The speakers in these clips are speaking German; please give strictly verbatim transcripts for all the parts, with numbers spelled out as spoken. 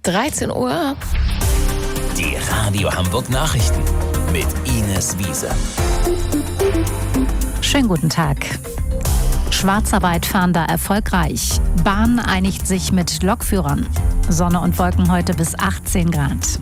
dreizehn Uhr. Die Radio Hamburg Nachrichten mit Ines Wiese. Schönen guten Tag. Schwarzarbeit-Fahnder erfolgreich. Bahn einigt sich mit Lokführern. Sonne und Wolken heute bis achtzehn Grad.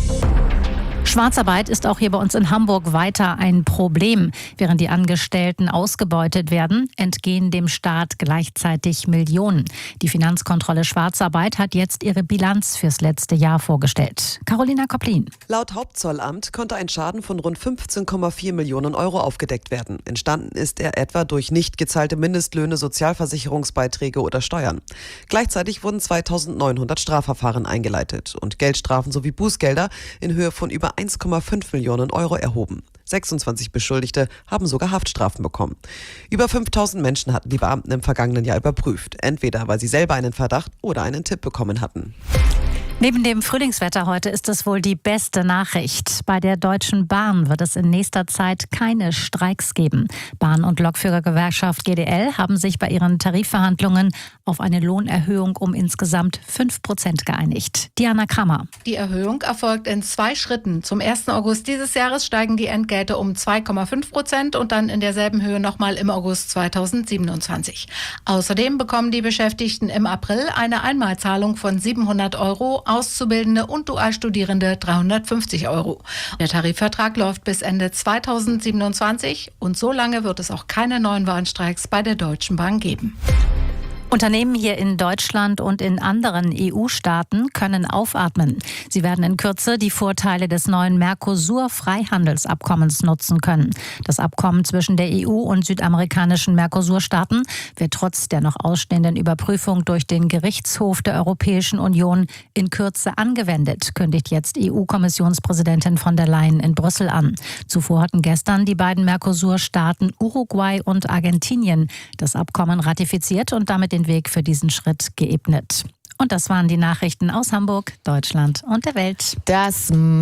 Schwarzarbeit ist auch hier bei uns in Hamburg weiter ein Problem. Während die Angestellten ausgebeutet werden, entgehen dem Staat gleichzeitig Millionen. Die Finanzkontrolle Schwarzarbeit hat jetzt ihre Bilanz fürs letzte Jahr vorgestellt. Carolina Kopplin. Laut Hauptzollamt konnte ein Schaden von rund fünfzehn Komma vier Millionen Euro aufgedeckt werden. Entstanden ist er etwa durch nicht gezahlte Mindestlöhne, Sozialversicherungsbeiträge oder Steuern. Gleichzeitig wurden zweitausendneunhundert Strafverfahren eingeleitet und Geldstrafen sowie Bußgelder in Höhe von über eins Komma fünf Millionen Euro erhoben. sechsundzwanzig Beschuldigte haben sogar Haftstrafen bekommen. Über fünftausend Menschen hatten die Beamten im vergangenen Jahr überprüft, entweder weil sie selber einen Verdacht oder einen Tipp bekommen hatten. Neben dem Frühlingswetter heute ist es wohl die beste Nachricht. Bei der Deutschen Bahn wird es in nächster Zeit keine Streiks geben. Bahn- und Lokführergewerkschaft G D L haben sich bei ihren Tarifverhandlungen auf eine Lohnerhöhung um insgesamt fünf Prozent geeinigt. Diana Krammer. Die Erhöhung erfolgt in zwei Schritten. Zum ersten August dieses Jahres steigen die Entgelte um zwei Komma fünf Prozent und dann in derselben Höhe nochmal im August zweitausendsiebenundzwanzig. Außerdem bekommen die Beschäftigten im April eine Einmalzahlung von siebenhundert Euro, Auszubildende und Dualstudierende dreihundertfünfzig Euro. Der Tarifvertrag läuft bis Ende zweitausendsiebenundzwanzig und so lange wird es auch keine neuen Warnstreiks bei der Deutschen Bahn geben. Unternehmen hier in Deutschland und in anderen E U-Staaten können aufatmen. Sie werden in Kürze die Vorteile des neuen Mercosur-Freihandelsabkommens nutzen können. Das Abkommen zwischen der E U und südamerikanischen Mercosur-Staaten wird trotz der noch ausstehenden Überprüfung durch den Gerichtshof der Europäischen Union in Kürze angewendet, kündigt jetzt E U-Kommissionspräsidentin von der Leyen in Brüssel an. Zuvor hatten gestern die beiden Mercosur-Staaten Uruguay und Argentinien das Abkommen ratifiziert und damit den Weg für diesen Schritt geebnet. Und das waren die Nachrichten aus Hamburg, Deutschland und der Welt. Das